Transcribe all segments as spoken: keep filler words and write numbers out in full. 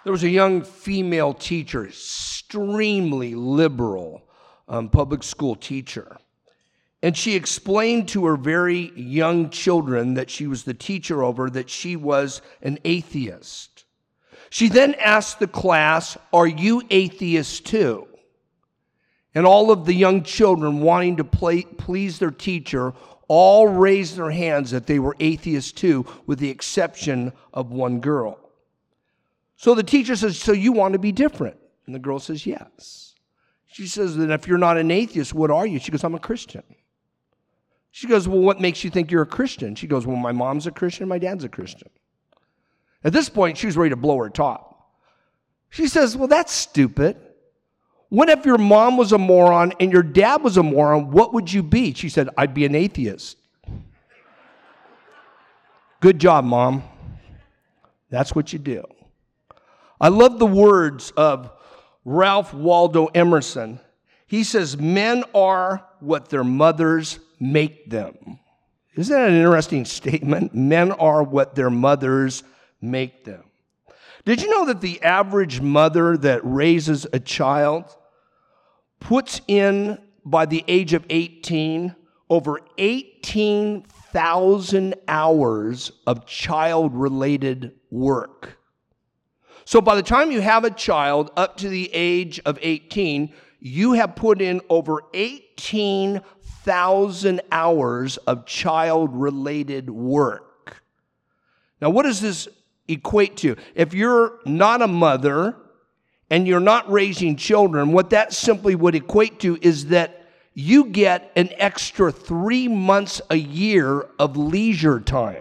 There was a young female teacher, extremely liberal um, public school teacher. And she explained to her very young children that she was the teacher over, that she was an atheist. She then asked the class, "Are you atheists too?" And all of the young children, wanting to play, please their teacher, all raised their hands that they were atheists too, with the exception of one girl. So the teacher says, "So you want to be different?" And the girl says, "Yes." She says, "Then if you're not an atheist, what are you?" She goes, "I'm a Christian." She goes, "Well, what makes you think you're a Christian?" She goes, "Well, my mom's a Christian, my dad's a Christian." At this point, she was ready to blow her top. She says, "Well, that's stupid. What if your mom was a moron and your dad was a moron? What would you be?" She said, "I'd be an atheist." Good job, Mom. That's what you do. I love the words of Ralph Waldo Emerson. He says, "Men are what their mothers make them." Isn't that an interesting statement? Men are what their mothers make them. Did you know that the average mother that raises a child puts in, by the age of eighteen, over eighteen thousand hours of child-related work? So by the time you have a child up to the age of eighteen, you have put in over eighteen thousand hours of child-related work. Now, what does this equate to? If you're not a mother and you're not raising children, what that simply would equate to is that you get an extra three months a year of leisure time.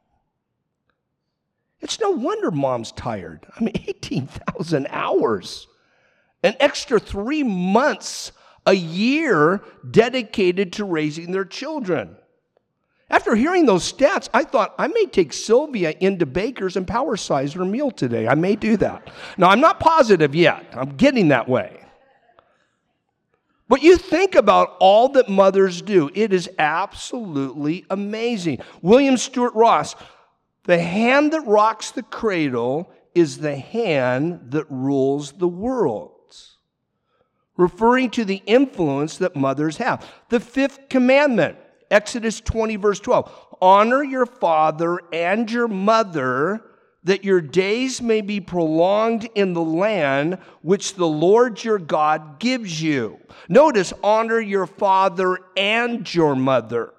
It's no wonder mom's tired. I mean, eighteen thousand hours. An extra three months a year dedicated to raising their children. After hearing those stats, I thought I may take Sylvia into Baker's and power size her meal today. I may do that. Now, I'm not positive yet. I'm getting that way. But you think about all that mothers do. It is absolutely amazing. William Stewart Ross, "The hand that rocks the cradle is the hand that rules the world," referring to the influence that mothers have. The fifth commandment, Exodus twenty, verse twelve, "Honor your father and your mother, that your days may be prolonged in the land which the Lord your God gives you." Notice, honor your father and your mother.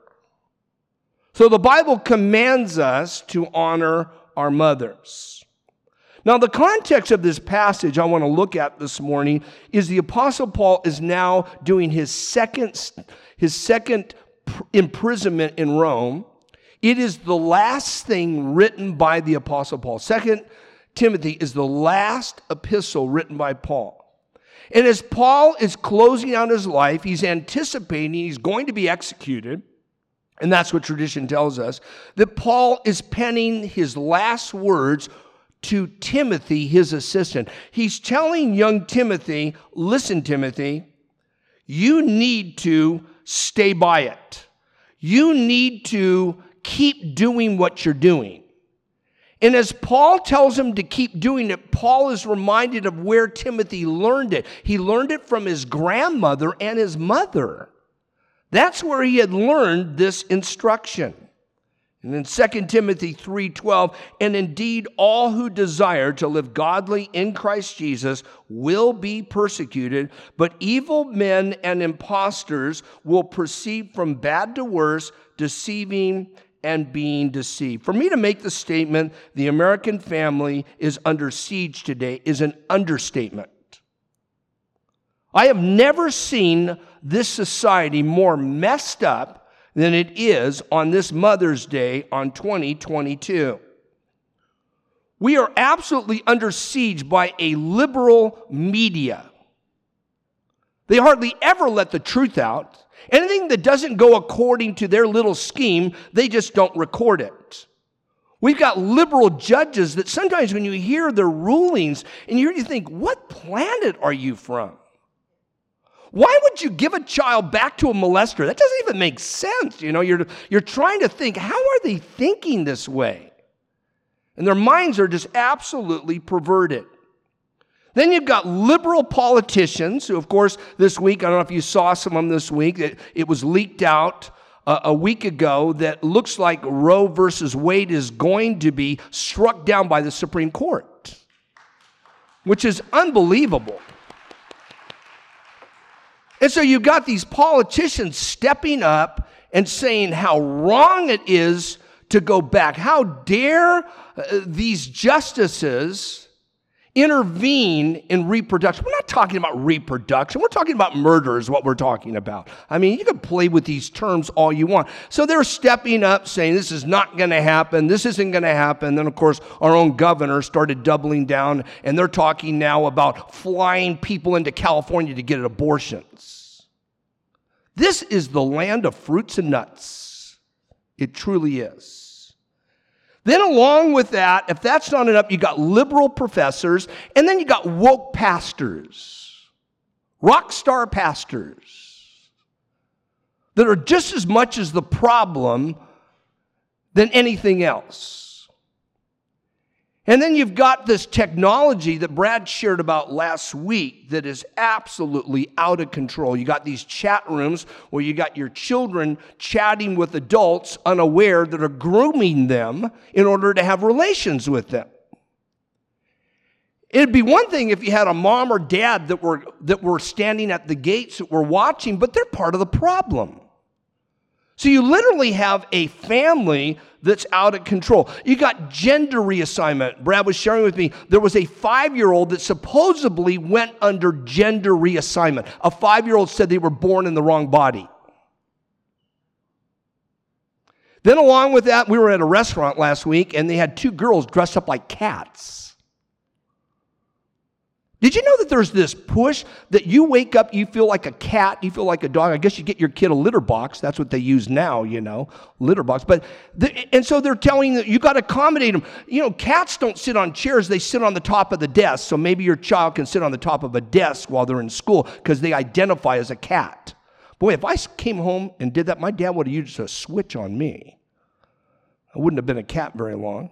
So the Bible commands us to honor our mothers. Now, the context of this passage I want to look at this morning is the Apostle Paul is now doing his second, his second imprisonment in Rome. It is the last thing written by the Apostle Paul. Second Timothy is the last epistle written by Paul. And as Paul is closing out his life, he's anticipating he's going to be executed. And that's what tradition tells us, that Paul is penning his last words to Timothy, his assistant. He's telling young Timothy, "Listen, Timothy, you need to stay by it. You need to keep doing what you're doing." And as Paul tells him to keep doing it, Paul is reminded of where Timothy learned it. He learned it from his grandmother and his mother. That's where he had learned this instruction. And then Second Timothy three twelve, "And indeed all who desire to live godly in Christ Jesus will be persecuted, but evil men and impostors will proceed from bad to worse, deceiving and being deceived." For me to make the statement, the American family is under siege today, is an understatement. I have never seen this society more messed up than it is on this Mother's Day on twenty twenty-two. We are absolutely under siege by a liberal media. They hardly ever let the truth out. Anything that doesn't go according to their little scheme, they just don't record it. We've got liberal judges that sometimes when you hear their rulings and you hear, you think, what planet are you from? Why would you give a child back to a molester? That doesn't even make sense. You know, you're, you're trying to think, how are they thinking this way? And their minds are just absolutely perverted. Then you've got liberal politicians who, of course, this week, I don't know if you saw some of them this week, it, it was leaked out uh, a week ago that looks like Roe versus Wade is going to be struck down by the Supreme Court, which is unbelievable. And so you've got these politicians stepping up and saying how wrong it is to go back. How dare uh, these justices intervene in reproduction? We're not talking about reproduction. We're talking about murder is what we're talking about. I mean, you can play with these terms all you want. So they're stepping up saying this is not going to happen. This isn't going to happen. Then, of course, our own governor started doubling down, and they're talking now about flying people into California to get abortions. This is the land of fruits and nuts. It truly is. Then along with that, if that's not enough, you got liberal professors, and then you got woke pastors, rock star pastors, that are just as much as the problem than anything else. And then you've got this technology that Brad shared about last week that is absolutely out of control. You got these chat rooms where you got your children chatting with adults unaware that are grooming them in order to have relations with them. It'd be one thing if you had a mom or dad that were that were standing at the gates that were watching, but they're part of the problem. So you literally have a family that's out of control. You got gender reassignment. Brad was sharing with me, there was a five-year-old that supposedly went under gender reassignment. A five-year-old said they were born in the wrong body. Then along with that, we were at a restaurant last week, and they had two girls dressed up like cats. Did you know that there's this push that you wake up, you feel like a cat, you feel like a dog? I guess you get your kid a litter box. That's what they use now, you know, litter box. But the, and so they're telling you that you got to accommodate them. You know, cats don't sit on chairs. They sit on the top of the desk. So maybe your child can sit on the top of a desk while they're in school because they identify as a cat. Boy, if I came home and did that, my dad would have used a switch on me. I wouldn't have been a cat very long.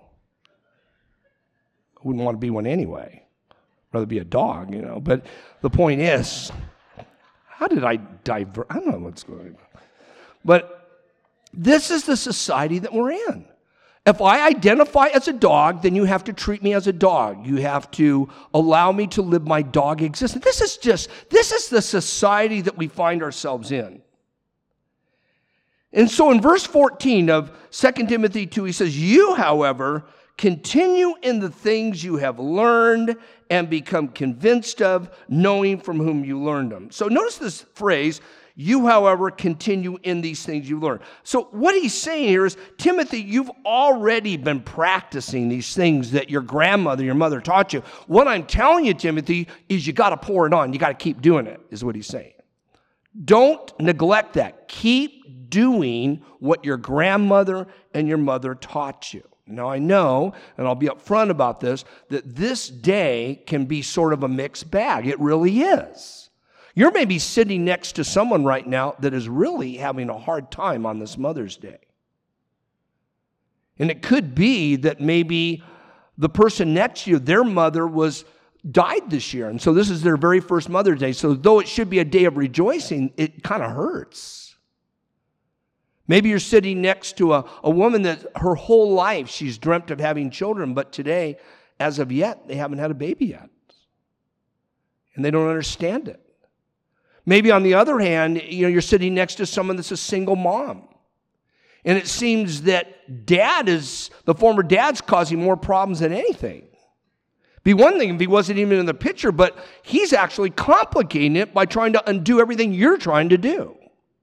I wouldn't want to be one anyway. Rather be a dog, you know. But the point is, how did I divert? I don't know what's going on. But this is the society that we're in. If I identify as a dog, then you have to treat me as a dog. You have to allow me to live my dog existence. This is just, this is the society that we find ourselves in. And so in verse fourteen of Second Timothy two, he says, you, however, continue in the things you have learned and become convinced of, knowing from whom you learned them. So notice this phrase, you, however, continue in these things you learn. So what he's saying here is, Timothy, you've already been practicing these things that your grandmother, your mother taught you. What I'm telling you, Timothy, is you got to pour it on. You got to keep doing it, is what he's saying. Don't neglect that. Keep doing what your grandmother and your mother taught you. Now, I know, and I'll be upfront about this, that this day can be sort of a mixed bag. It really is. You're maybe sitting next to someone right now that is really having a hard time on this Mother's Day. And it could be that maybe the person next to you, their mother was died this year, and so this is their very first Mother's Day. So though it should be a day of rejoicing, it kind of hurts. Maybe you're sitting next to a, a woman that her whole life she's dreamt of having children, but today, as of yet, they haven't had a baby yet. And they don't understand it. Maybe on the other hand, you know, you're sitting next to someone that's a single mom. And it seems that dad is, the former dad's causing more problems than anything. Be one thing if he wasn't even in the picture, but he's actually complicating it by trying to undo everything you're trying to do.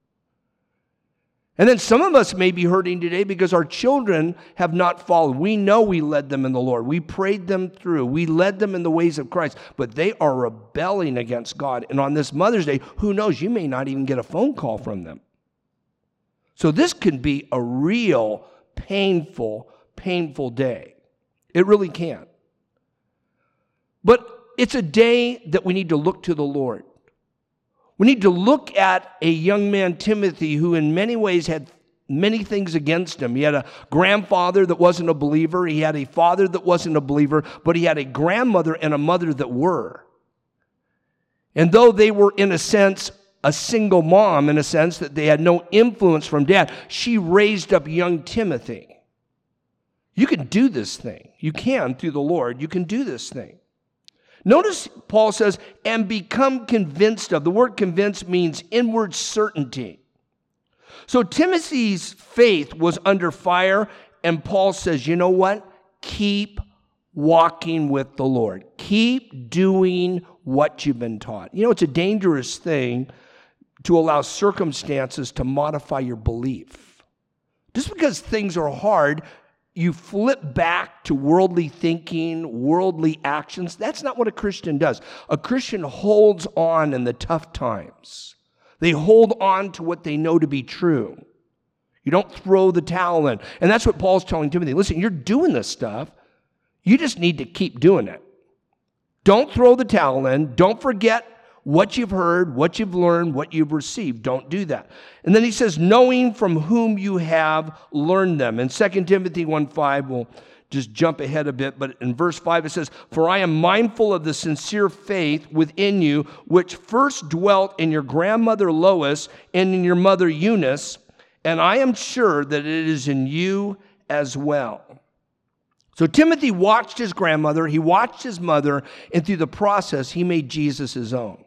And then some of us may be hurting today because our children have not followed. We know we led them in the Lord. We prayed them through. We led them in the ways of Christ. But they are rebelling against God. And on this Mother's Day, who knows, you may not even get a phone call from them. So this can be a real painful, painful day. It really can. But it's a day that we need to look to the Lord. We need to look at a young man, Timothy, who in many ways had many things against him. He had a grandfather that wasn't a believer. He had a father that wasn't a believer, but he had a grandmother and a mother that were. And though they were, in a sense, a single mom, in a sense that they had no influence from dad, she raised up young Timothy. You can do this thing. You can, through the Lord, you can do this thing. Notice Paul says, and become convinced of. The word convinced means inward certainty. So Timothy's faith was under fire, and Paul says, you know what? Keep walking with the Lord. Keep doing what you've been taught. You know, it's a dangerous thing to allow circumstances to modify your belief. Just because things are hard, you flip back to worldly thinking, worldly actions. That's not what a Christian does. A Christian holds on in the tough times. They hold on to what they know to be true. You don't throw the towel in. And that's what Paul's telling Timothy. Listen, you're doing this stuff. You just need to keep doing it. Don't throw the towel in. Don't forget what you've heard, what you've learned, what you've received. Don't do that. And then he says, knowing from whom you have learned them. In Second Timothy one five, we'll just jump ahead a bit, but in verse five it says, for I am mindful of the sincere faith within you, which first dwelt in your grandmother Lois and in your mother Eunice, and I am sure that it is in you as well. So Timothy watched his grandmother, he watched his mother, and through the process, he made Jesus his own.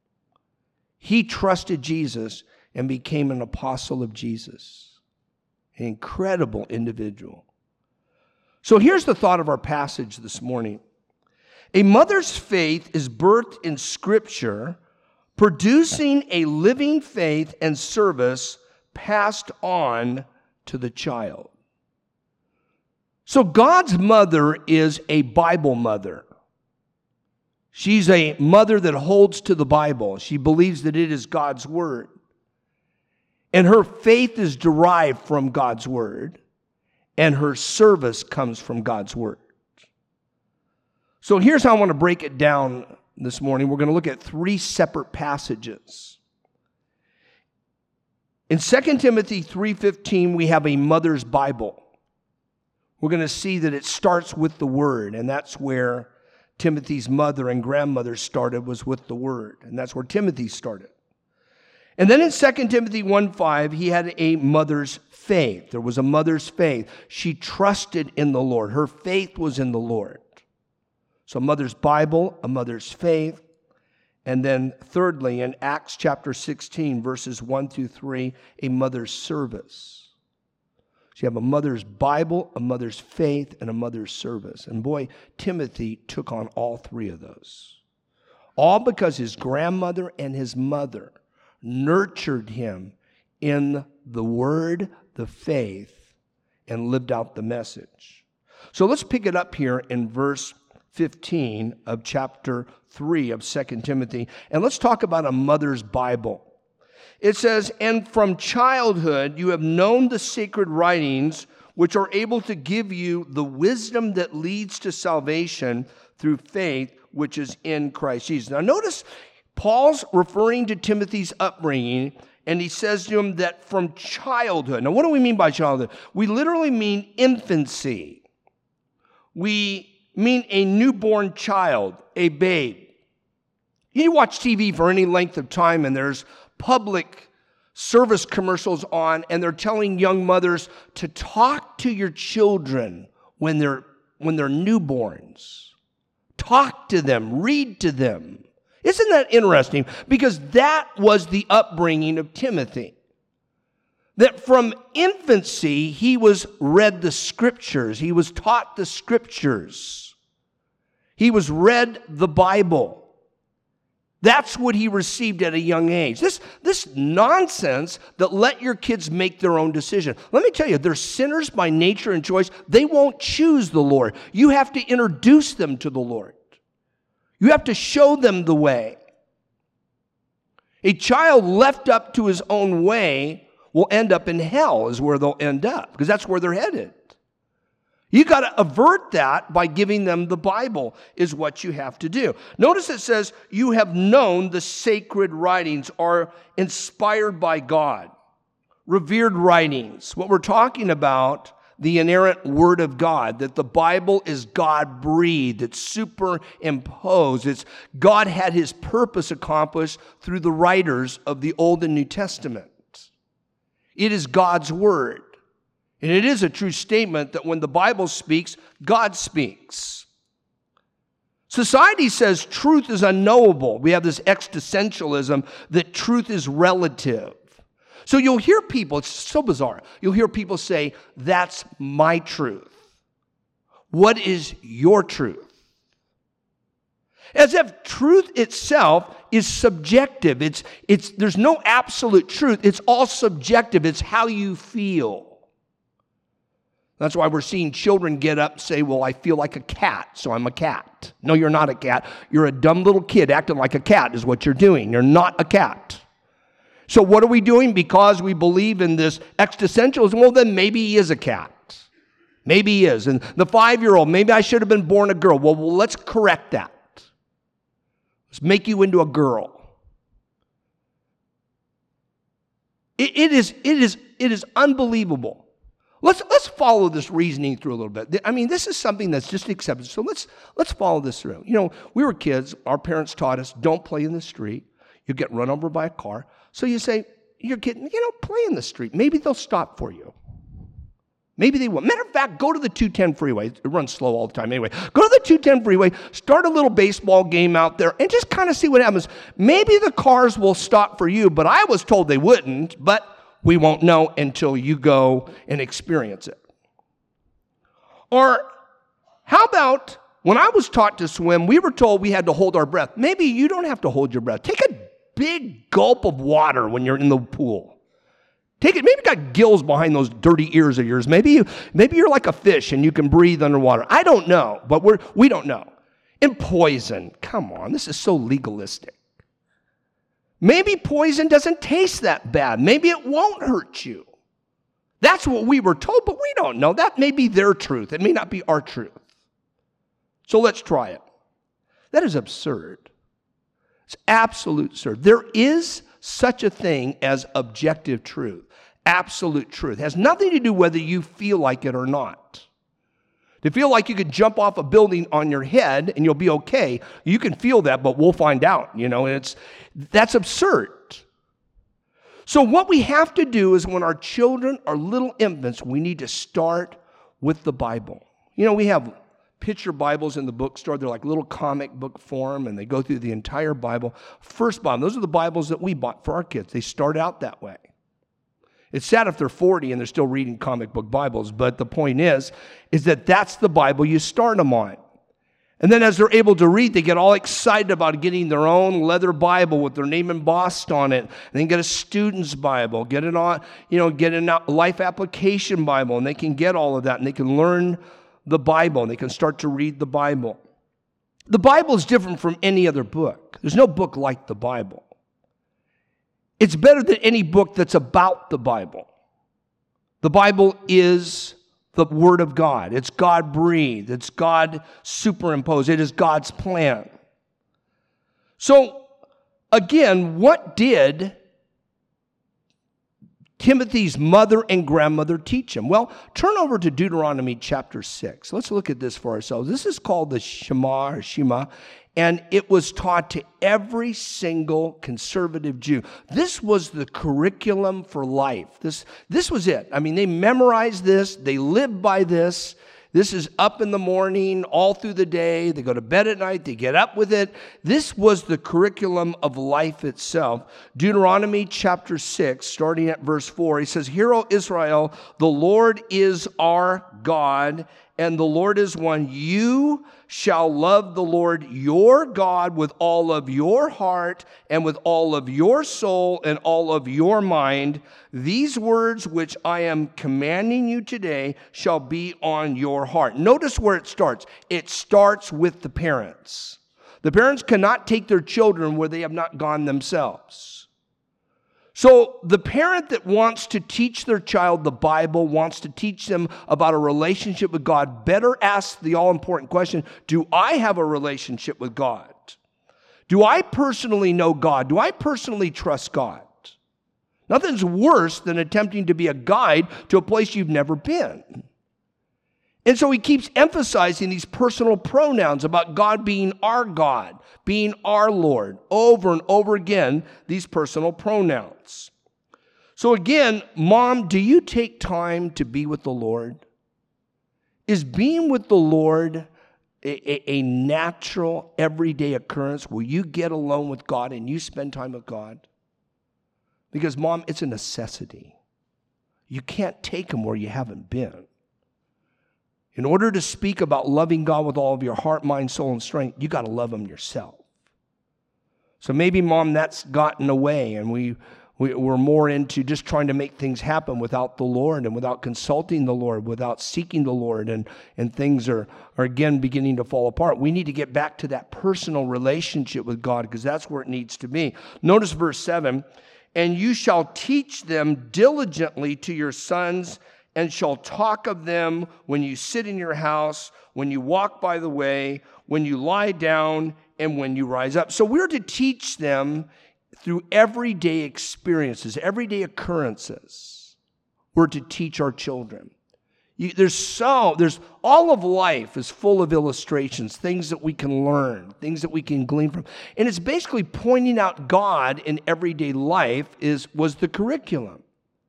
He trusted Jesus and became an apostle of Jesus. An incredible individual. So here's the thought of our passage this morning. A mother's faith is birthed in Scripture, producing a living faith and service passed on to the child. So God's mother is a Bible mother. She's a mother that holds to the Bible. She believes that it is God's word. And her faith is derived from God's word. And her service comes from God's word. So here's how I want to break it down this morning. We're going to look at three separate passages. In Second Timothy three fifteen, we have a mother's Bible. We're going to see that it starts with the word, and that's where Timothy's mother and grandmother started, was with the word, and that's where Timothy started. And then in Second Timothy one five, he had a mother's faith. There was a mother's faith. She trusted in the Lord. Her faith was in the Lord. So a mother's Bible, a mother's faith, and then thirdly, in Acts chapter sixteen, verses one through three, a mother's service. So you have a mother's Bible, a mother's faith, and a mother's service. And boy, Timothy took on all three of those. All because his grandmother and his mother nurtured him in the word, the faith, and lived out the message. So let's pick it up here in verse fifteen of chapter three of Second Timothy. And let's talk about a mother's Bible. It says, and from childhood you have known the sacred writings, which are able to give you the wisdom that leads to salvation through faith, which is in Christ Jesus. Now notice, Paul's referring to Timothy's upbringing, and he says to him that from childhood. Now what do we mean by childhood? We literally mean infancy. We mean a newborn child, a babe. You watch T V for any length of time, and there's public service commercials on, and they're telling young mothers to talk to your children when they're when they're newborns. Talk to them, read to them. Isn't that interesting? Because that was the upbringing of Timothy. That from infancy, he was read the scriptures. He was taught the scriptures. He was read the Bible. That's what he received at a young age. This, this nonsense that let your kids make their own decision. Let me tell you, they're sinners by nature and choice. They won't choose the Lord. You have to introduce them to the Lord. You have to show them the way. A child left up to his own way will end up in hell, is where they'll end up, because that's where they're headed. You got to avert that by giving them the Bible, is what you have to do. Notice it says, you have known the sacred writings are inspired by God. Revered writings. What we're talking about, the inerrant Word of God, that the Bible is God-breathed, it's superimposed, it's God had his purpose accomplished through the writers of the Old and New Testament. It is God's Word. And it is a true statement that when the Bible speaks, God speaks. Society says truth is unknowable. We have this existentialism that truth is relative. So you'll hear people, it's so bizarre, you'll hear people say, that's my truth. What is your truth? As if truth itself is subjective. It's, it's, there's no absolute truth. It's all subjective. It's how you feel. That's why we're seeing children get up and say, well, I feel like a cat, so I'm a cat. No, you're not a cat. You're a dumb little kid acting like a cat is what you're doing. You're not a cat. So what are we doing? Because we believe in this existentialism, well, then maybe he is a cat. Maybe he is. And the five-year-old, maybe I should have been born a girl. Well, well let's correct that. Let's make you into a girl. It, it is, it is, it is unbelievable. Let's, let's follow this reasoning through a little bit. I mean, this is something that's just accepted. So let's, let's follow this through. You know, we were kids. Our parents taught us, don't play in the street. You get run over by a car. So you say, you're kidding, you know, play in the street. Maybe they'll stop for you. Maybe they will. Matter of fact, go to the two ten freeway. It runs slow all the time anyway. Go to the two ten freeway, start a little baseball game out there, and just kind of see what happens. Maybe the cars will stop for you, but I was told they wouldn't, but we won't know until you go and experience it. Or how about when I was taught to swim, we were told we had to hold our breath. Maybe you don't have to hold your breath. Take a big gulp of water when you're in the pool. Take it. Maybe you got gills behind those dirty ears of yours. Maybe you, maybe you're like a fish and you can breathe underwater. I don't know, but we're we don't know. And poison. Come on, this is so legalistic. Maybe poison doesn't taste that bad. Maybe it won't hurt you. That's what we were told, but we don't know. That may be their truth. It may not be our truth. So let's try it. That is absurd. It's absolute absurd. There is such a thing as objective truth, absolute truth. It has nothing to do whether you feel like it or not. To feel like you could jump off a building on your head and you'll be okay, you can feel that, but we'll find out. You know, it's that's absurd. So what we have to do is when our children are little infants, we need to start with the Bible. You know, we have picture Bibles in the bookstore. They're like little comic book form, and they go through the entire Bible. First Bible, those are the Bibles that we bought for our kids. They start out that way. It's sad if they're forty and they're still reading comic book Bibles, but the point is, is that that's the Bible you start them on. And then as they're able to read, they get all excited about getting their own leather Bible with their name embossed on it, and then get a student's Bible, get it on, you know, get a life application Bible, and they can get all of that, and they can learn the Bible, and they can start to read the Bible. The Bible is different from any other book. There's no book like the Bible. It's better than any book that's about the Bible. The Bible is the Word of God. It's God-breathed. It's God superimposed. It is God's plan. So, again, what did Timothy's mother and grandmother teach him? Well, turn over to Deuteronomy chapter six. Let's look at this for ourselves. This is called the Shema or Shema, and it was taught to every single conservative Jew. This was the curriculum for life. This, this was it. I mean, they memorized this. They lived by this. This is up in the morning, all through the day. They go to bed at night. They get up with it. This was the curriculum of life itself. Deuteronomy chapter six, starting at verse four, he says, "Hear, O Israel, the Lord is our God, and the Lord is one. You shall love the Lord your God with all of your heart and with all of your soul and all of your mind. These words which I am commanding you today shall be on your heart." Notice where it starts. It starts with the parents. The parents cannot take their children where they have not gone themselves. So the parent that wants to teach their child the Bible, wants to teach them about a relationship with God, better ask the all-important question, do I have a relationship with God? Do I personally know God? Do I personally trust God? Nothing's worse than attempting to be a guide to a place you've never been. And so he keeps emphasizing these personal pronouns about God being our God, being our Lord, over and over again, these personal pronouns. So again, Mom, do you take time to be with the Lord? Is being with the Lord a, a, a natural, everyday occurrence where you get alone with God and you spend time with God? Because, Mom, it's a necessity. You can't take him where you haven't been. In order to speak about loving God with all of your heart, mind, soul, and strength, you got to love him yourself. So maybe, Mom, that's gotten away, and we, we, we're more into just trying to make things happen without the Lord and without consulting the Lord, without seeking the Lord, and, and things are, are, again, beginning to fall apart. We need to get back to that personal relationship with God because that's where it needs to be. Notice verse seven, and you shall teach them diligently to your sons and shall talk of them when you sit in your house, when you walk by the way, when you lie down, and when you rise up. So we're to teach them through everyday experiences, everyday occurrences. We're to teach our children. You, there's so, there's, all of life is full of illustrations, things that we can learn, things that we can glean from. And it's basically pointing out God in everyday life is, was the curriculum.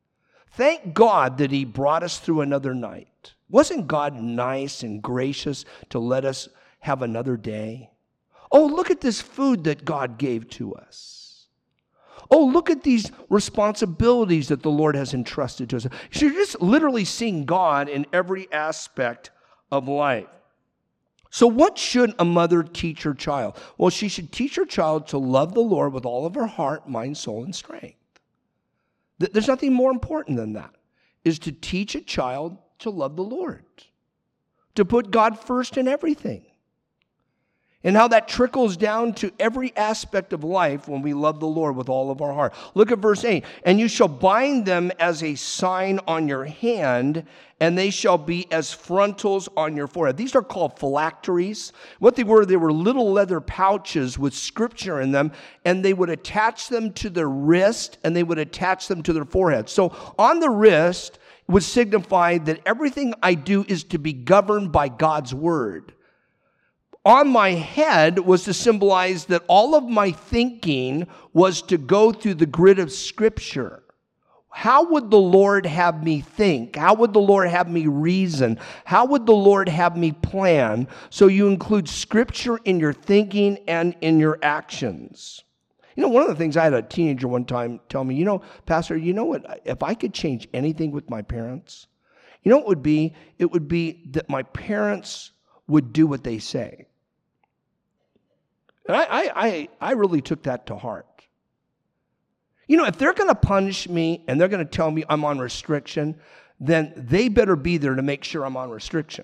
Thank God that he brought us through another night. Wasn't God nice and gracious to let us have another day? Oh, look at this food that God gave to us. Oh, look at these responsibilities that the Lord has entrusted to us. So you're just literally seeing God in every aspect of life. So what should a mother teach her child? Well, she should teach her child to love the Lord with all of her heart, mind, soul, and strength. There's nothing more important than that, is to teach a child to love the Lord, to put God first in everything. And how that trickles down to every aspect of life when we love the Lord with all of our heart. Look at verse eight. And you shall bind them as a sign on your hand, and they shall be as frontals on your forehead. These are called phylacteries. What they were, they were little leather pouches with scripture in them, and they would attach them to their wrist, and they would attach them to their forehead. So on the wrist would signify that everything I do is to be governed by God's word. On my head was to symbolize that all of my thinking was to go through the grid of Scripture. How would the Lord have me think? How would the Lord have me reason? How would the Lord have me plan? So you include Scripture in your thinking and in your actions. You know, one of the things, I had a teenager one time tell me, you know, Pastor, you know what? If I could change anything with my parents, you know what it would be? It would be that my parents would do what they say. And I, I, I really took that to heart. You know, if they're going to punish me and they're going to tell me I'm on restriction, then they better be there to make sure I'm on restriction.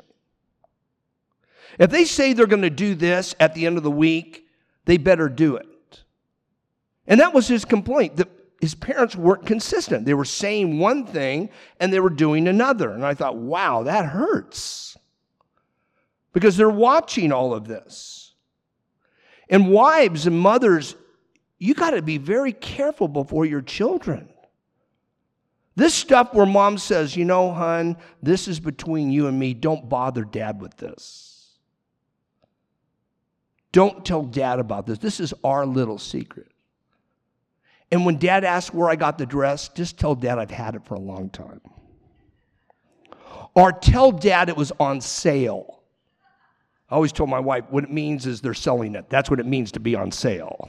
If they say they're going to do this at the end of the week, they better do it. And that was his complaint, that his parents weren't consistent. They were saying one thing and they were doing another. And I thought, wow, that hurts. Because they're watching all of this. And wives and mothers, you got to be very careful before your children. This stuff where mom says, you know, hon, this is between you and me. Don't bother dad with this. Don't tell dad about this. This is our little secret. And when dad asks where I got the dress, just tell dad I've had it for a long time. Or tell dad it was on sale. I always told my wife, what it means is they're selling it. That's what it means to be on sale.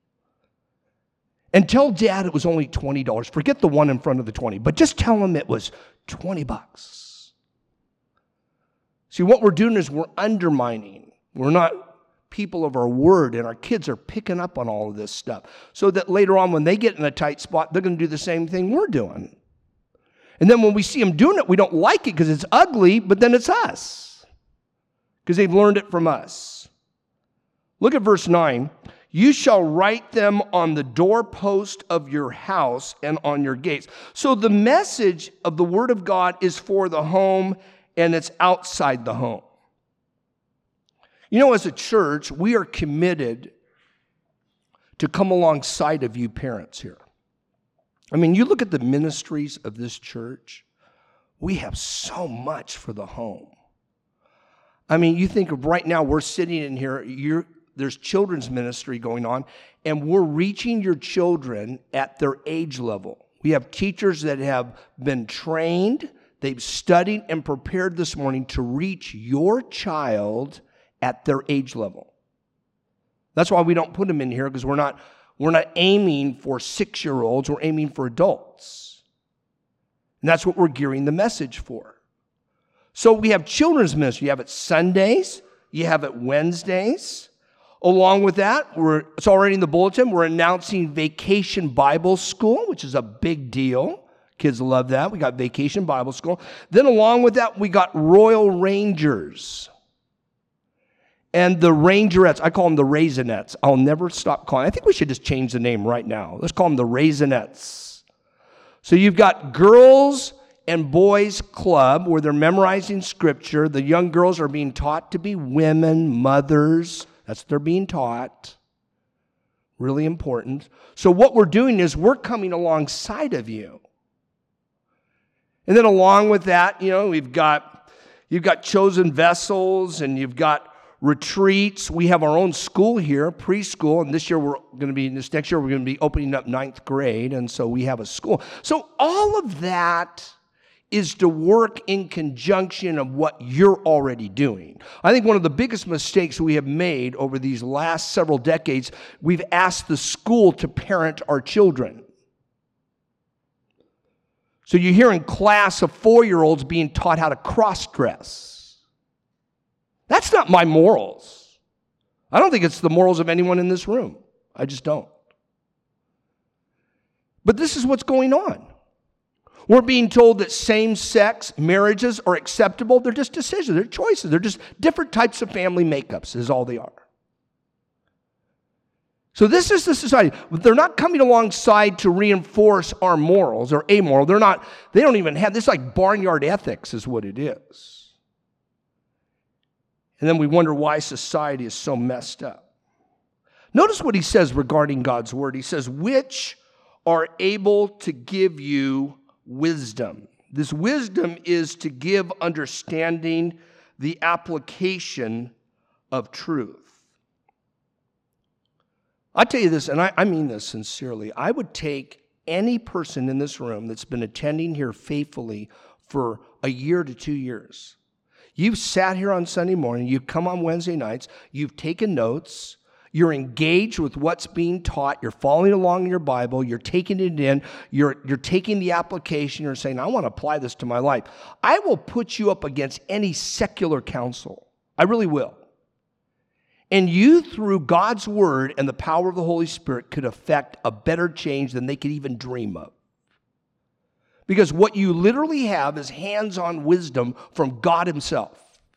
And tell dad it was only twenty dollars. Forget the one in front of the twenty, but just tell him it was twenty bucks. See, what we're doing is we're undermining. We're not people of our word, and our kids are picking up on all of this stuff. So that later on when they get in a tight spot, they're going to do the same thing we're doing. And then when we see them doing it, we don't like it because it's ugly, but then it's us. Because they've learned it from us. Look at verse nine. You shall write them on the doorpost of your house and on your gates. So the message of the Word of God is for the home, and it's outside the home. You know, as a church, we are committed to come alongside of you parents here. I mean, you look at the ministries of this church, we have so much for the home. I mean, you think of right now, we're sitting in here, you're, there's children's ministry going on, and we're reaching your children at their age level. We have teachers that have been trained, they've studied and prepared this morning to reach your child at their age level. That's why we don't put them in here, because we're not, we're not aiming for six-year-olds, we're aiming for adults. And that's what we're gearing the message for. So we have children's ministry. You have it Sundays, you have it Wednesdays. Along with that, we're, it's already in the bulletin, we're announcing Vacation Bible School, which is a big deal. Kids love that. We got Vacation Bible School. Then along with that, we got Royal Rangers. And the Rangerettes, I call them the Raisinets. I'll never stop calling. I think we should just change the name right now. Let's call them the Raisinets. So you've got girls and boys club where they're memorizing scripture. The young girls are being taught to be women, mothers. That's what they're being taught. Really important. So what we're doing is we're coming alongside of you. And then along with that, you know, we've got, you've got chosen vessels and you've got retreats. We have our own school here, preschool, and this year we're going to be, this next year we're going to be opening up ninth grade, and so we have a school. So all of that is to work in conjunction of what you're already doing. I think one of the biggest mistakes we have made over these last several decades, we've asked the school to parent our children. So you hear in class of four-year-olds being taught how to cross-dress. That's not my morals. I don't think it's the morals of anyone in this room. I just don't. But this is what's going on. We're being told that same-sex marriages are acceptable. They're just decisions. They're choices. They're just different types of family makeups is all they are. So this is the society. They're not coming alongside to reinforce our morals or amoral. They're not, they don't even have, this like barnyard ethics is what it is. And then we wonder why society is so messed up. Notice what he says regarding God's word. He says, which are able to give you wisdom. This wisdom is to give understanding the application of truth. I tell you this, and I, I mean this sincerely. I would take any person in this room that's been attending here faithfully for a year to two years. You've sat here on Sunday morning, you've come on Wednesday nights, you've taken notes, you're engaged with what's being taught, you're following along in your Bible, you're taking it in, you're, you're taking the application, you're saying, I want to apply this to my life. I will put you up against any secular counsel. I really will. And you, through God's word and the power of the Holy Spirit, could affect a better change than they could even dream of. Because what you literally have is hands-on wisdom from God himself.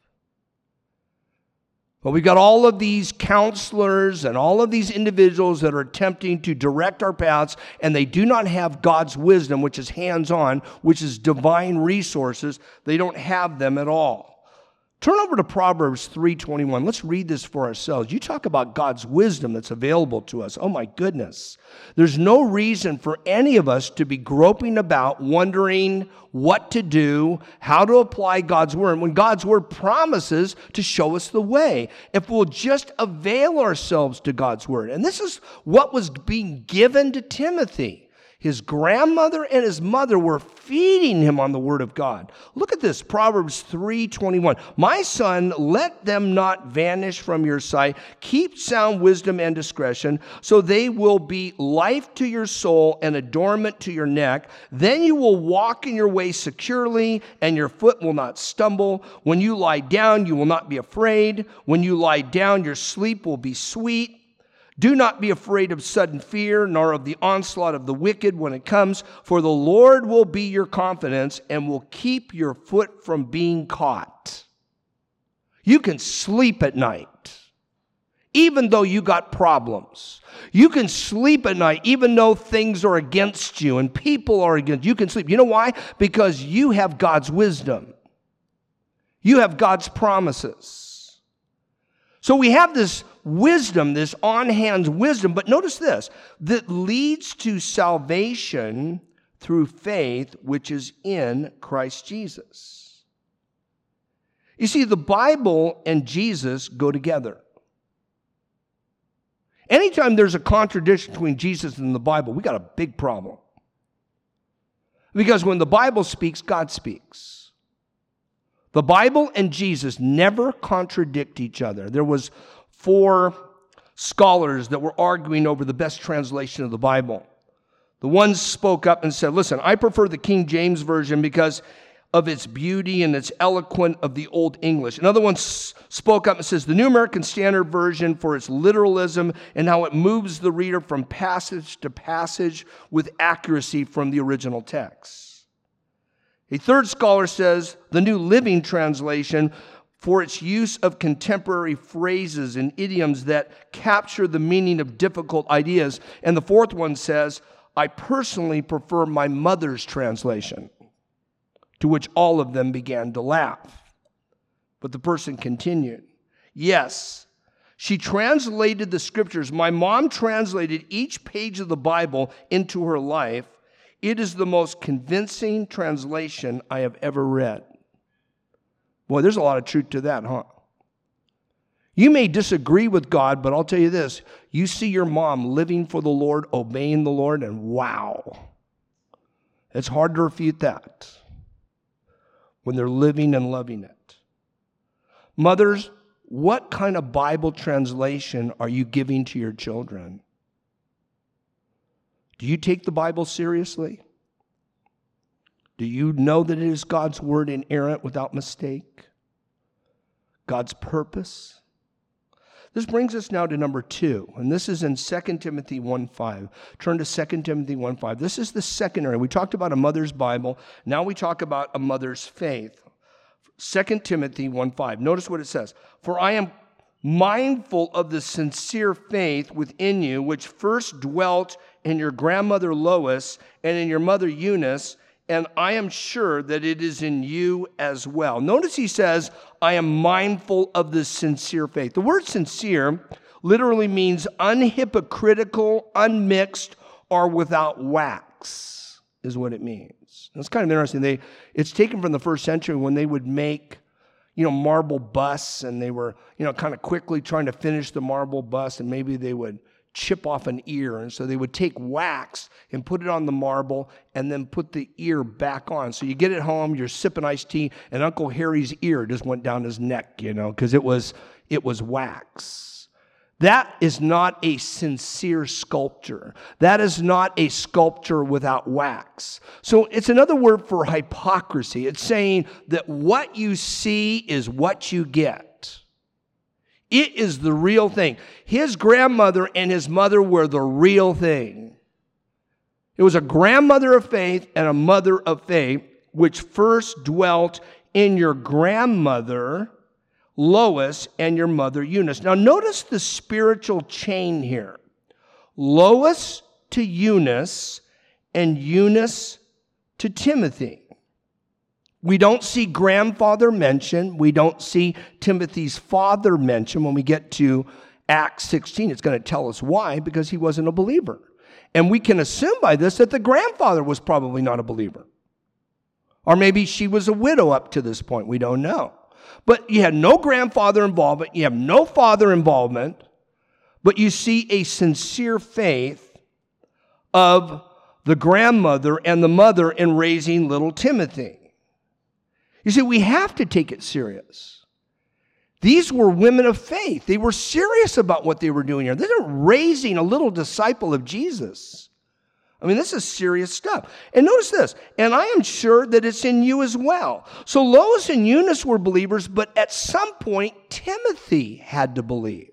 But we've got all of these counselors and all of these individuals that are attempting to direct our paths, and they do not have God's wisdom, which is hands-on, which is divine resources. They don't have them at all. Turn over to Proverbs three twenty-one. Let's read this for ourselves. You talk about God's wisdom that's available to us. Oh my goodness. There's no reason for any of us to be groping about, wondering what to do, how to apply God's word, when God's word promises to show us the way, if we'll just avail ourselves to God's word. And this is what was being given to Timothy. His grandmother and his mother were feeding him on the word of God. Look at this, Proverbs three twenty-one. My son, let them not vanish from your sight. Keep sound wisdom and discretion, so they will be life to your soul and adornment to your neck. Then you will walk in your way securely, and your foot will not stumble. When you lie down, you will not be afraid. When you lie down, your sleep will be sweet. Do not be afraid of sudden fear, nor of the onslaught of the wicked when it comes, for the Lord will be your confidence and will keep your foot from being caught. You can sleep at night, even though you got problems. You can sleep at night, even though things are against you and people are against you. You can sleep. You know why? Because you have God's wisdom. You have God's promises. So we have this wisdom, this on-hand wisdom, but notice this, that leads to salvation through faith, which is in Christ Jesus. You see, the Bible and Jesus go together. Anytime there's a contradiction between Jesus and the Bible, we got a big problem. Because when the Bible speaks, God speaks. The Bible and Jesus never contradict each other. There was four scholars that were arguing over the best translation of the Bible. The ones spoke up and said, listen, I prefer the King James Version because of its beauty and its eloquent of the Old English. Another one s- spoke up and says, the New American Standard Version for its literalism and how it moves the reader from passage to passage with accuracy from the original text. A third scholar says, the New Living Translation for its use of contemporary phrases and idioms that capture the meaning of difficult ideas. And the fourth one says, I personally prefer my mother's translation. To which all of them began to laugh. But the person continued, yes, she translated the scriptures. My mom translated each page of the Bible into her life. It is the most convincing translation I have ever read. Boy, there's a lot of truth to that, huh? You may disagree with God, but I'll tell you this. You see your mom living for the Lord, obeying the Lord, and wow. It's hard to refute that when they're living and loving it. Mothers, what kind of Bible translation are you giving to your children? Do you take the Bible seriously? Do you know that it is God's word, inerrant, without mistake? God's purpose? This brings us now to number two, and this is in Second Timothy one five. Turn to Second Timothy one five. This is the second area. We talked about a mother's Bible. Now we talk about a mother's faith. Second Timothy one five. Notice what it says. For I am mindful of the sincere faith within you, which first dwelt in your grandmother Lois and in your mother Eunice, and I am sure that it is in you as well. Notice he says, I am mindful of the sincere faith. The word sincere literally means unhypocritical, unmixed, or without wax, is what it means. It's kind of interesting. They, it's taken from the first century when they would make, you know, marble busts, and they were, you know, kind of quickly trying to finish the marble bust, and maybe they would chip off an ear. And so they would take wax and put it on the marble and then put the ear back on. So you get it home, you're sipping iced tea, and Uncle Harry's ear just went down his neck, you know, because it was it was wax. That is not a sincere sculpture. That is not a sculpture without wax. So it's another word for hypocrisy. It's saying that what you see is what you get. It is the real thing. His grandmother and his mother were the real thing. It was a grandmother of faith and a mother of faith, which first dwelt in your grandmother, Lois, and your mother, Eunice. Now, notice the spiritual chain here. Lois to Eunice, and Eunice to Timothy. We don't see grandfather mentioned. We don't see Timothy's father mentioned. When we get to Acts sixteen, it's going to tell us why, because he wasn't a believer. And we can assume by this that the grandfather was probably not a believer. Or maybe she was a widow up to this point. We don't know. But you had no grandfather involvement. You have no father involvement. But you see a sincere faith of the grandmother and the mother in raising little Timothy. You see, we have to take it serious. These were women of faith. They were serious about what they were doing here. They're raising a little disciple of Jesus. I mean, this is serious stuff. And notice this, and I am sure that it's in you as well. So Lois and Eunice were believers, but at some point, Timothy had to believe.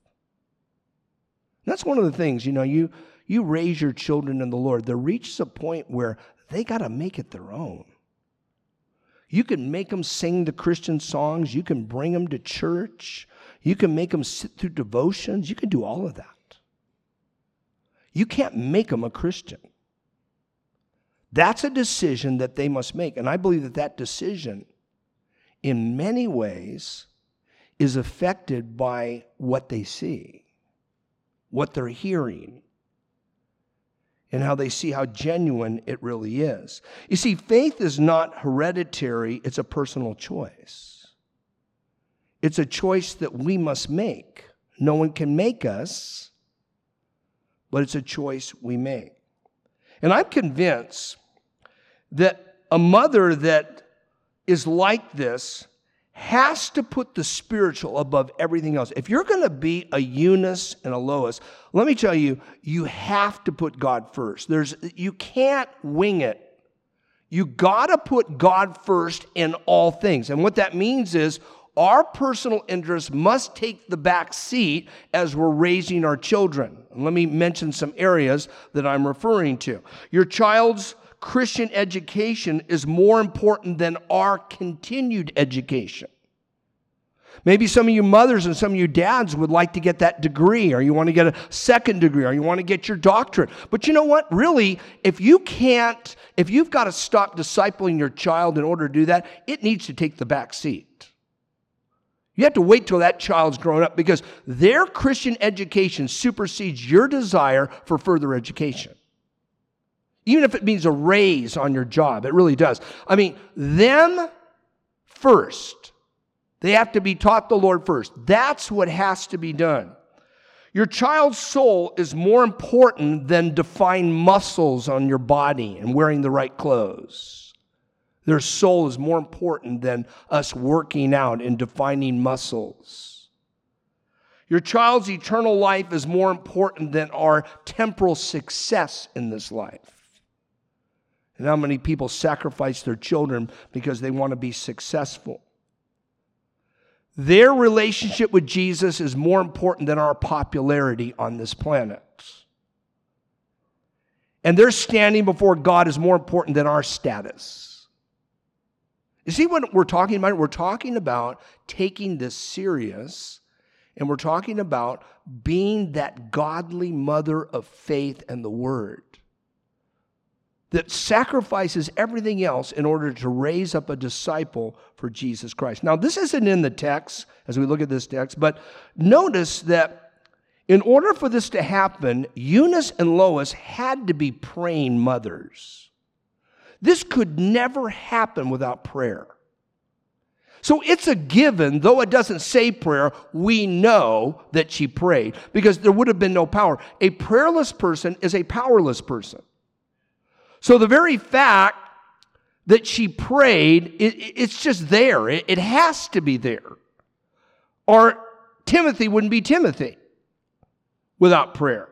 That's one of the things, you know, you, you raise your children in the Lord. There reaches a point where they got to make it their own. You can make them sing the Christian songs. You can bring them to church. You can make them sit through devotions. You can do all of that. You can't make them a Christian. That's a decision that they must make. And I believe that that decision, in many ways, is affected by what they see, what they're hearing, and how they see how genuine it really is. You see, faith is not hereditary, it's a personal choice. It's a choice that we must make. No one can make us, but it's a choice we make. And I'm convinced that a mother that is like this has to put the spiritual above everything else. If you're going to be a Eunice and a Lois, let me tell you, you have to put God first. There's, you can't wing it. You got to put God first in all things. And what that means is our personal interests must take the back seat as we're raising our children. And let me mention some areas that I'm referring to. Your child's Christian education is more important than our continued education. Maybe some of you mothers and some of you dads would like to get that degree, or you want to get a second degree, or you want to get your doctorate. But you know what? Really, if you can't, if you've got to stop discipling your child in order to do that, it needs to take the back seat. You have to wait till that child's grown up, because their Christian education supersedes your desire for further education. Even if it means a raise on your job, it really does. I mean, them first. They have to be taught the Lord first. That's what has to be done. Your child's soul is more important than defined muscles on your body and wearing the right clothes. Their soul is more important than us working out and defining muscles. Your child's eternal life is more important than our temporal success in this life. And how many people sacrifice their children because they want to be successful? Their relationship with Jesus is more important than our popularity on this planet. And their standing before God is more important than our status. You see what we're talking about? We're talking about taking this serious, and we're talking about being that godly mother of faith and the Word that sacrifices everything else in order to raise up a disciple for Jesus Christ. Now, this isn't in the text as we look at this text, but notice that in order for this to happen, Eunice and Lois had to be praying mothers. This could never happen without prayer. So it's a given, though it doesn't say prayer, we know that she prayed, because there would have been no power. A prayerless person is a powerless person. So the very fact that she prayed, it, it's just there. It, it has to be there. Or Timothy wouldn't be Timothy without prayer.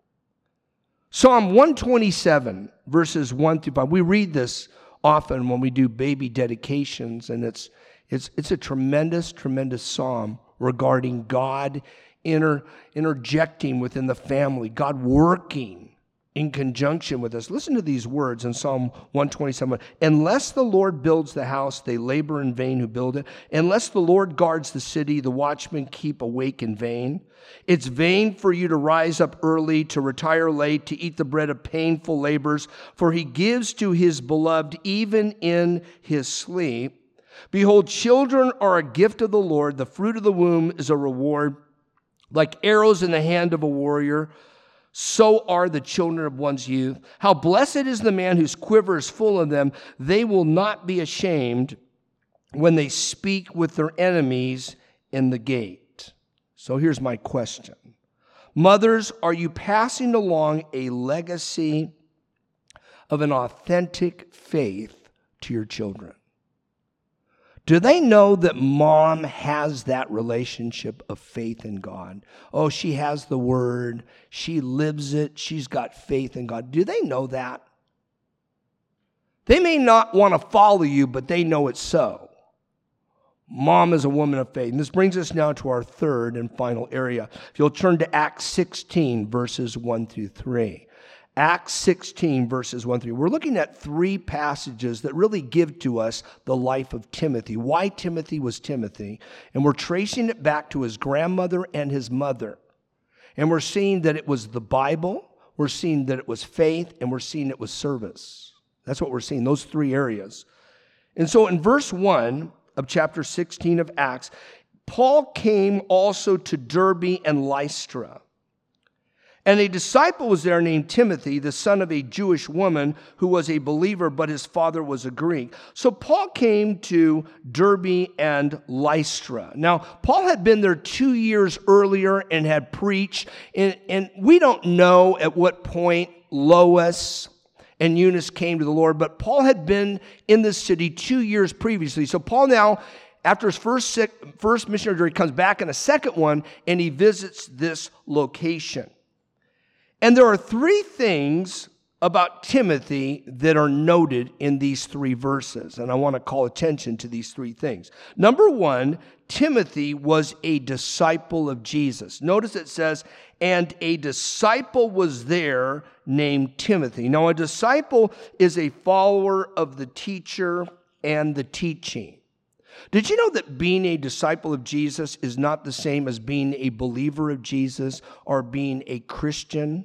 Psalm one twenty-seven, verses one through five. We read this often when we do baby dedications, and it's it's it's a tremendous, tremendous psalm regarding God inter, interjecting within the family, God working in conjunction with us. Listen to these words in Psalm one twenty-seven. Unless the Lord builds the house, they labor in vain who build it. Unless the Lord guards the city, the watchmen keep awake in vain. It's vain for you to rise up early, to retire late, to eat the bread of painful labors, for he gives to his beloved even in his sleep. Behold, children are a gift of the Lord. The fruit of the womb is a reward. Like arrows in the hand of a warrior, so are the children of one's youth. How blessed is the man whose quiver is full of them. They will not be ashamed when they speak with their enemies in the gate. So here's my question. Mothers, are you passing along a legacy of an authentic faith to your children? Do they know that mom has that relationship of faith in God? Oh, she has the Word. She lives it. She's got faith in God. Do they know that? They may not want to follow you, but they know it's so. Mom is a woman of faith. And this brings us now to our third and final area. If you'll turn to Acts sixteen, verses one through three. Acts sixteen, verses one through three. We're looking at three passages that really give to us the life of Timothy, why Timothy was Timothy, and we're tracing it back to his grandmother and his mother. And we're seeing that it was the Bible, we're seeing that it was faith, and we're seeing it was service. That's what we're seeing, those three areas. And so in verse one of chapter sixteen of Acts, Paul came also to Derbe and Lystra. And a disciple was there named Timothy, the son of a Jewish woman who was a believer, but his father was a Greek. So Paul came to Derbe and Lystra. Now, Paul had been there two years earlier and had preached. And, and we don't know at what point Lois and Eunice came to the Lord, but Paul had been in this city two years previously. So Paul now, after his first, first missionary journey, comes back in a second one, and he visits this location. And there are three things about Timothy that are noted in these three verses, and I want to call attention to these three things. Number one, Timothy was a disciple of Jesus. Notice it says, and a disciple was there named Timothy. Now, a disciple is a follower of the teacher and the teaching. Did you know that being a disciple of Jesus is not the same as being a believer of Jesus or being a Christian?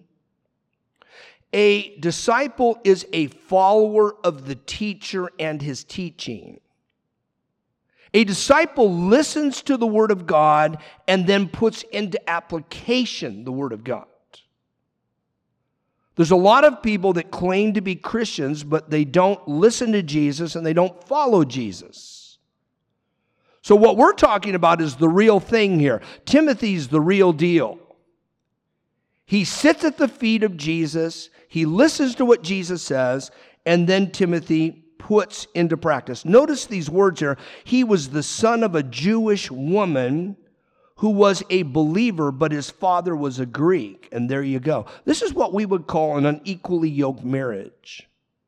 A disciple is a follower of the teacher and his teaching. A disciple listens to the Word of God and then puts into application the Word of God. There's a lot of people that claim to be Christians, but they don't listen to Jesus and they don't follow Jesus. So what we're talking about is the real thing here. Timothy's the real deal. He sits at the feet of Jesus, he listens to what Jesus says, and then Timothy puts into practice. Notice these words here. He was the son of a Jewish woman who was a believer, but his father was a Greek. And there you go. This is what we would call an unequally yoked marriage.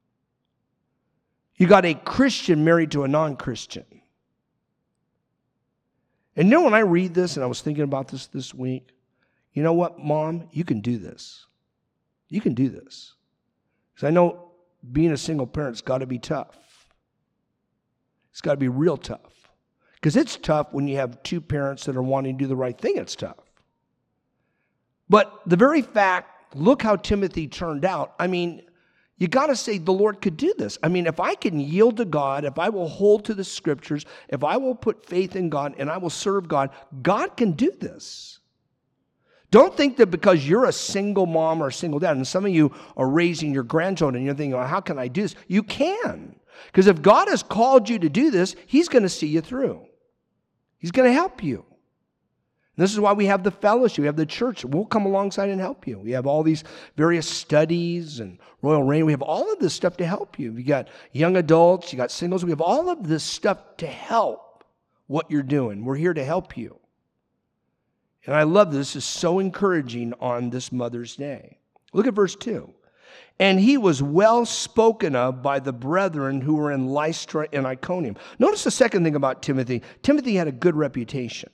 You got a Christian married to a non-Christian. And you know, when I read this, and I was thinking about this this week, you know what, Mom? You can do this. You can do this. Because I know being a single parent's got to be tough. It's got to be real tough. Because it's tough when you have two parents that are wanting to do the right thing. It's tough. But the very fact, look how Timothy turned out. I mean, you got to say the Lord could do this. I mean, if I can yield to God, if I will hold to the Scriptures, if I will put faith in God and I will serve God, God can do this. Don't think that because you're a single mom or a single dad, and some of you are raising your grandchildren, and you're thinking, well, how can I do this? You can. Because if God has called you to do this, He's going to see you through. He's going to help you. And this is why we have the fellowship. We have the church. We'll come alongside and help you. We have all these various studies and Royal Reign. We have all of this stuff to help you. You got young adults. You got singles. We have all of this stuff to help what you're doing. We're here to help you. And I love this. This is so encouraging on this Mother's Day. Look at verse two. And he was well spoken of by the brethren who were in Lystra and Iconium. Notice the second thing about Timothy. Timothy had a good reputation.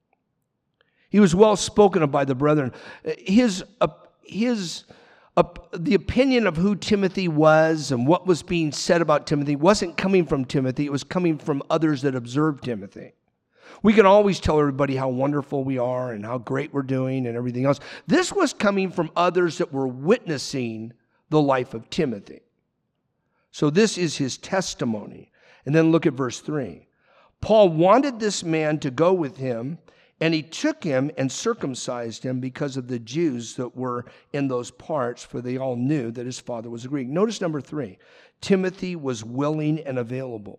He was well spoken of by the brethren. His, uh, his, uh, the opinion of who Timothy was and what was being said about Timothy wasn't coming from Timothy. It was coming from others that observed Timothy. We can always tell everybody how wonderful we are and how great we're doing and everything else. This was coming from others that were witnessing the life of Timothy. So this is his testimony. And then look at verse three. Paul wanted this man to go with him, and he took him and circumcised him because of the Jews that were in those parts, for they all knew that his father was a Greek. Notice number three. Timothy was willing and available.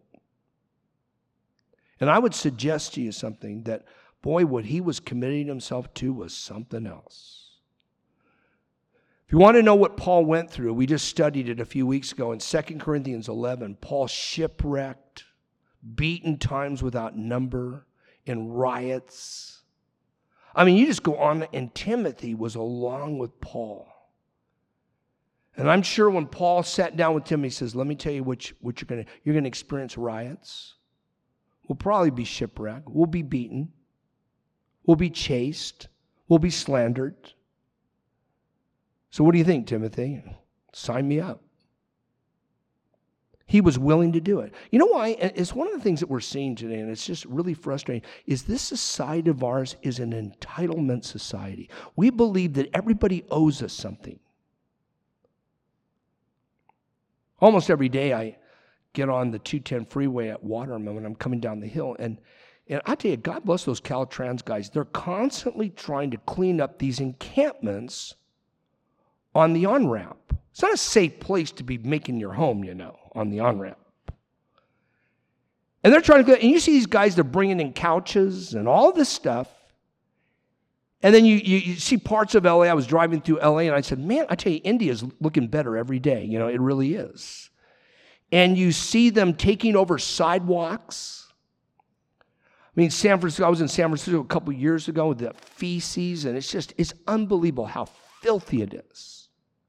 And I would suggest to you something that, boy, what he was committing himself to was something else. If you want to know what Paul went through, we just studied it a few weeks ago in Second Corinthians eleven. Paul shipwrecked, beaten times without number, in riots. I mean, you just go on, and Timothy was along with Paul. And I'm sure when Paul sat down with Timothy, he says, let me tell you what, you, what you're going to, you're going to experience riots. We'll probably be shipwrecked. We'll be beaten. We'll be chased. We'll be slandered. So what do you think, Timothy? Sign me up. He was willing to do it. You know why? It's one of the things that we're seeing today, and it's just really frustrating, is this society of ours is an entitlement society. We believe that everybody owes us something. Almost every day I get on the two ten freeway at Waterman when I'm coming down the hill, and, and I tell you, God bless those Caltrans guys. They're constantly trying to clean up these encampments on the on-ramp. It's not a safe place to be making your home, you know, on the on-ramp. And they're trying to go, and you see these guys, they're bringing in couches and all this stuff. And then you, you, you see parts of L A. I was driving through L A, and I said, man, I tell you, India's looking better every day. You know, it really is. And you see them taking over sidewalks. I mean, San Francisco, I was in San Francisco a couple years ago with the feces, and it's just, it's unbelievable how filthy it is.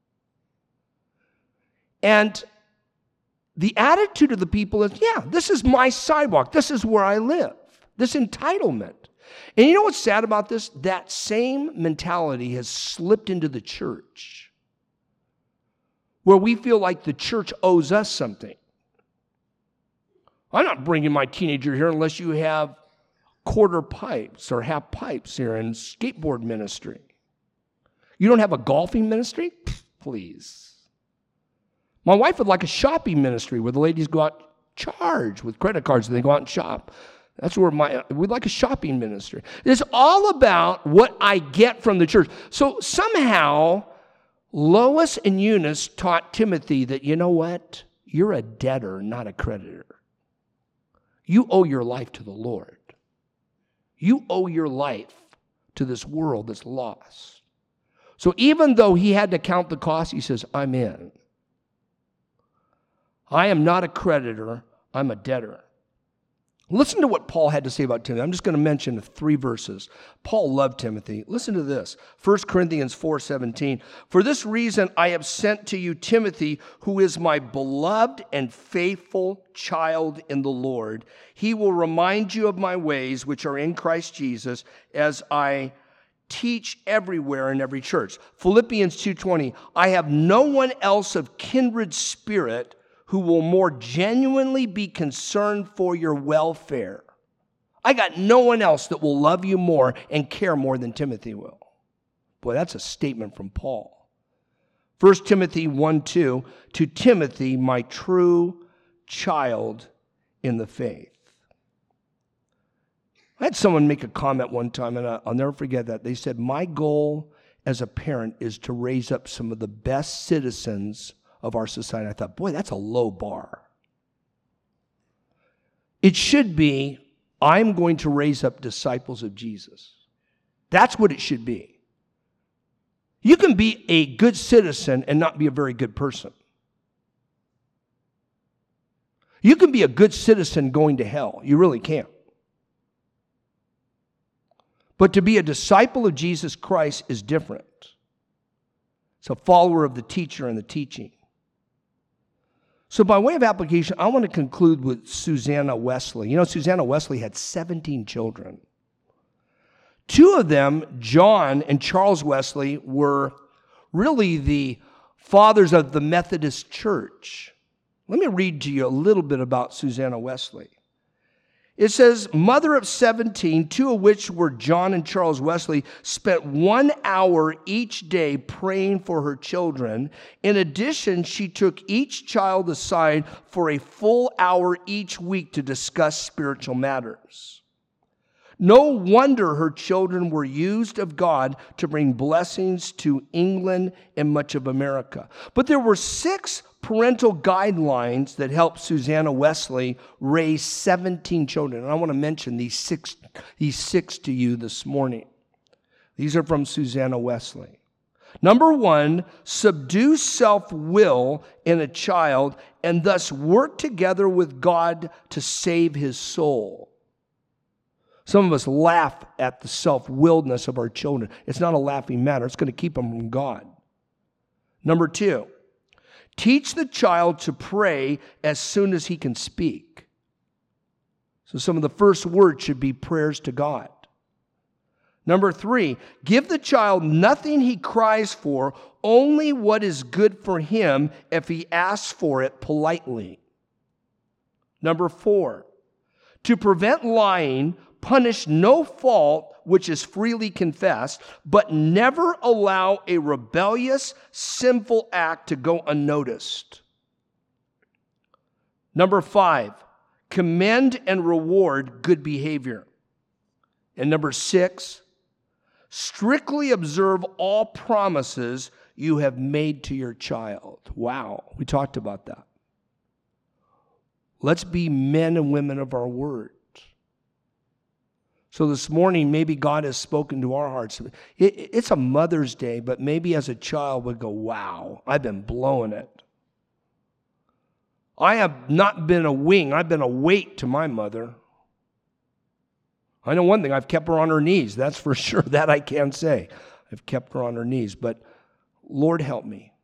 And the attitude of the people is, yeah, this is my sidewalk. This is where I live. This entitlement. And you know what's sad about this? That same mentality has slipped into the church, where we feel like the church owes us something. I'm not bringing my teenager here unless you have quarter pipes or half pipes here in skateboard ministry. You don't have a golfing ministry? Please. My wife would like a shopping ministry where the ladies go out charge with credit cards and they go out and shop. That's where my, we'd like a shopping ministry. It's all about what I get from the church. So somehow, Lois and Eunice taught Timothy that, you know what? You're a debtor, not a creditor. You owe your life to the Lord. You owe your life to this world that's lost. So even though he had to count the cost, he says, I'm in. I am not a creditor, I'm a debtor. Listen to what Paul had to say about Timothy. I'm just going to mention three verses. Paul loved Timothy. Listen to this. First Corinthians four seventeen. For this reason I have sent to you Timothy, who is my beloved and faithful child in the Lord. He will remind you of my ways, which are in Christ Jesus, as I teach everywhere in every church. Philippians two twenty. I have no one else of kindred spirit who will more genuinely be concerned for your welfare. I got no one else that will love you more and care more than Timothy will. Boy, that's a statement from Paul. First Timothy one two, to Timothy, my true child in the faith. I had someone make a comment one time, and I'll never forget that. They said, my goal as a parent is to raise up some of the best citizens of our society. I thought, boy, that's a low bar. It should be, I'm going to raise up disciples of Jesus. That's what it should be. You can be a good citizen and not be a very good person. You can be a good citizen going to hell. You really can. But to be a disciple of Jesus Christ is different. It's a follower of the teacher and the teaching. So by way of application, I want to conclude with Susanna Wesley. You know, Susanna Wesley had seventeen children. Two of them, John and Charles Wesley, were really the fathers of the Methodist Church. Let me read to you a little bit about Susanna Wesley. It says, mother of seventeen, two of which were John and Charles Wesley, spent one hour each day praying for her children. In addition, she took each child aside for a full hour each week to discuss spiritual matters. No wonder her children were used of God to bring blessings to England and much of America. But there were six parental guidelines that helped Susanna Wesley raise seventeen children. And I want to mention these six, these six to you this morning. These are from Susanna Wesley. Number one, subdue self-will in a child and thus work together with God to save his soul. Some of us laugh at the self-willedness of our children. It's not a laughing matter. It's going to keep them from God. Number two, teach the child to pray as soon as he can speak. So some of the first words should be prayers to God. Number three, give the child nothing he cries for, only what is good for him if he asks for it politely. Number four, to prevent lying, punish no fault which is freely confessed, but never allow a rebellious, sinful act to go unnoticed. Number five, commend and reward good behavior. And number six, strictly observe all promises you have made to your child. Wow, we talked about that. Let's be men and women of our word. So this morning, maybe God has spoken to our hearts. It, it's a Mother's Day, but maybe as a child would go, wow, I've been blowing it. I have not been a wing, I've been a weight to my mother. I know one thing, I've kept her on her knees. That's for sure, that I can say. I've kept her on her knees, but Lord help me.